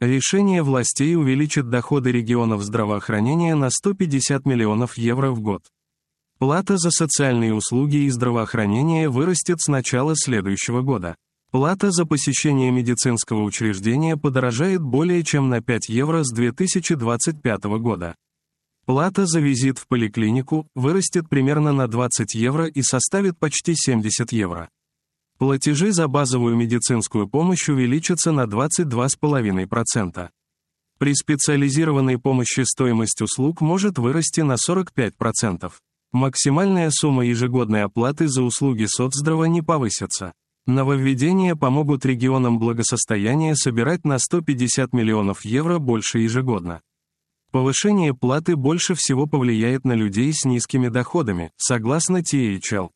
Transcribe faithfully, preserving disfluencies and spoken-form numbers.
Решение властей увеличит доходы регионов здравоохранения на сто пятьдесят миллионов евро в год. Плата за социальные услуги и здравоохранение вырастет с начала следующего года. Плата за посещение медицинского учреждения подорожает более чем на пять евро с две тысячи двадцать пятого года. Плата за визит в поликлинику вырастет примерно на двадцать евро и составит почти семьдесят евро. Платежи за базовую медицинскую помощь увеличатся на двадцать два целых пять десятых процента. При специализированной помощи стоимость услуг может вырасти на сорок пять процентов. Максимальная сумма ежегодной оплаты за услуги соцздрава не повысится. Нововведения помогут регионам благосостояния собирать на сто пятьдесят миллионов евро больше ежегодно. Повышение платы больше всего повлияет на людей с низкими доходами, согласно Ти Эйч Эл.